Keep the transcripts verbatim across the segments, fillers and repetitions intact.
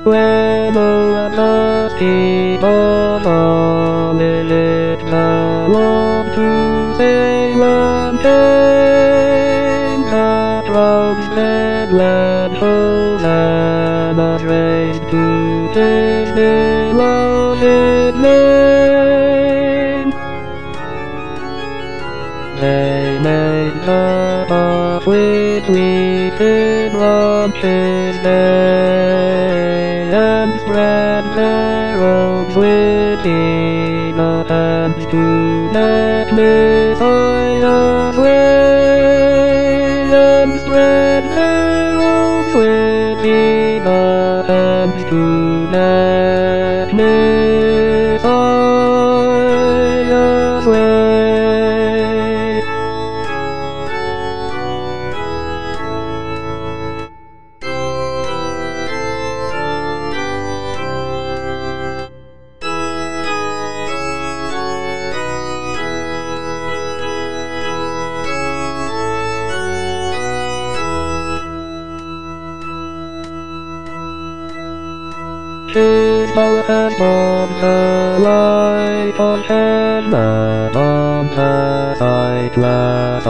when I must keep on falling, it belongs to sail and tame that rounds Midland home and a train to take below his name. They made them off with sweet branches they, and spread their robes with peanut and to let Miss Oil sway, and spread their robes with peanut and to let Miss Oil sway. She's both and on the light on hand and on the sightless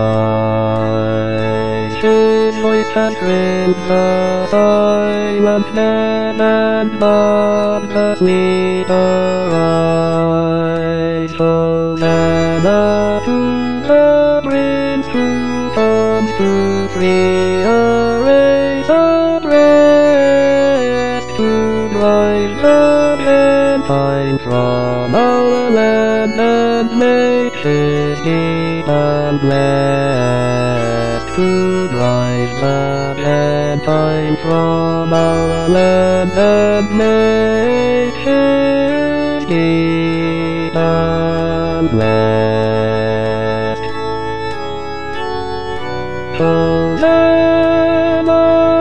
eye. She's voice and thrills the silent men and on the sweeter eyes. So then up to the prince who comes to free a race oppressed, to drive the Gentile from our land and make his kingdom blessed, to drive the Gentile from our land and make his kingdom blessed. Hosanna,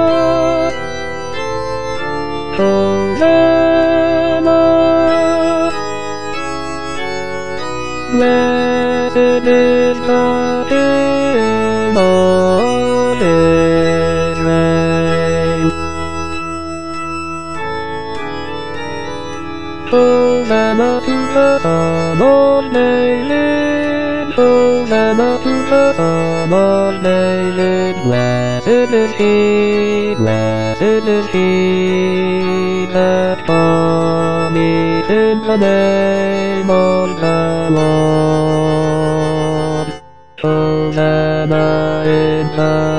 Hosanna, blessed is the King of Israel. Hosanna to the Son of David, Hosanna to the Son of David. Blessed is he, blessed is he that cometh in the name of the Lord. Hosanna in the